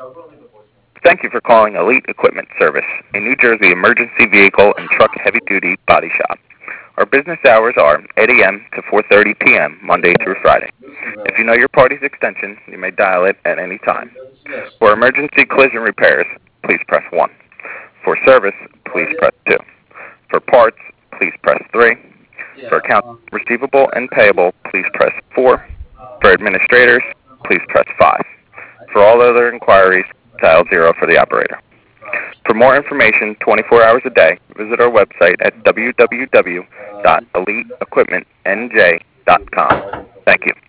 Thank you for calling Elite Equipment Service, a New Jersey emergency vehicle and truck heavy-duty body shop. Our business hours are 8 a.m. to 4:30 p.m. Monday through Friday. If you know your party's extension, you may dial it at any time. For emergency collision repairs, please press 1. For service, please press 2. For parts, please press 3. For accounts receivable and payable, please press 4. For administrators, please press 5. For all other inquiries, dial 0 for the operator. For more information 24 hours a day, visit our website at www.eliteequipmentnj.com. Thank you.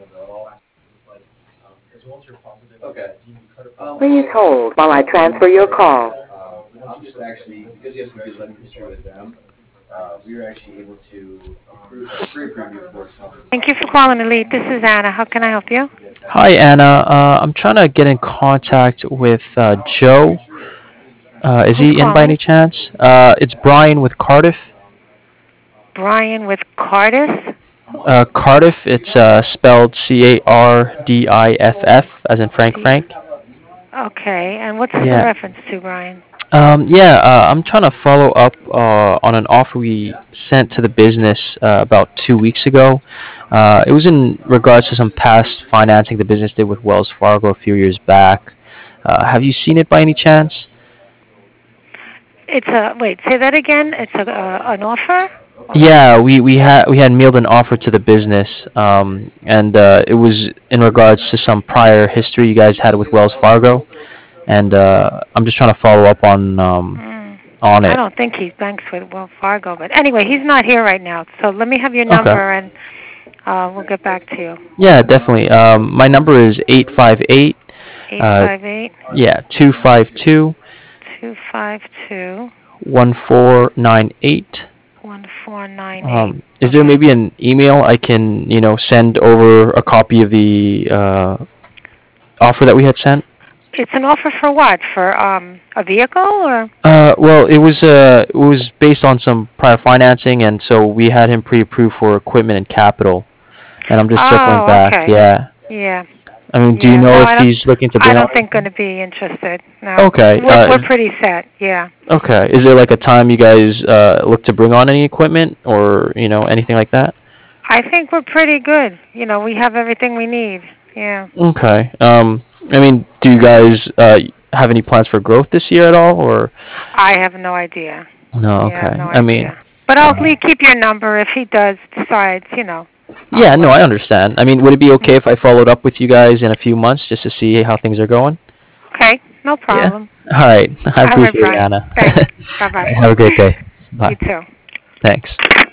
Please hold while I transfer your call. I'm just actually, because you have some good living history with them, we were actually able to pre-approve you for something. Thank you for calling Elite. This is Anna. How can I help you? Hi, Anna. I'm trying to get in contact with Joe. Is Who's he in by calling? any chance? It's Brian with Cardiff. Brian with Cardis. Cardiff, it's spelled Cardiff, as in Frank See. Frank. Okay, and what's this in Yeah. reference to, Brian? I'm trying to follow up on an offer we sent to the business about 2 weeks ago. It was in regards to some past financing the business did with Wells Fargo a few years back. Have you seen it by any chance? It's a wait. Say that again. It's an offer. Yeah, we had mailed an offer to the business, and it was in regards to some prior history you guys had with Wells Fargo, and I'm just trying to follow up on I it. don't think he banks with Wells Fargo, but anyway, he's not here right now. So let me have your Okay. number, and we'll get back to you. Yeah, definitely. My number is 858. 858 Yeah, 252 252 1498. 1498. Is there Okay. maybe an email I can send over a copy of the offer that we had sent? It's an offer for what? For a vehicle or? Well, it was based on some prior financing, and so we had him pre-approved for equipment and capital. And I'm just circling Oh, back. okay. Yeah. Yeah. I mean, do you Yeah. know No, if he's looking to I bring on? don't think going to be interested. No. Okay. We're pretty set. Yeah. Okay. Is there like a time you guys look to bring on any equipment or anything like that? I think we're pretty good. We have everything we need. Yeah. Okay. I mean, do you guys have any plans for growth this year at all, or? I have no idea. No. Yeah, I have Okay. no I mean. idea. But I'll keep your number if he does decides. Yeah. No, I I'll, understand. I mean, would it be okay if I followed up with you guys in a few months just to see how things are going? okay. No Yeah. problem. All right. I All right, appreciate it, Brian. Anna. Thanks. Bye-bye. Have a great day. Bye. You too. Thanks.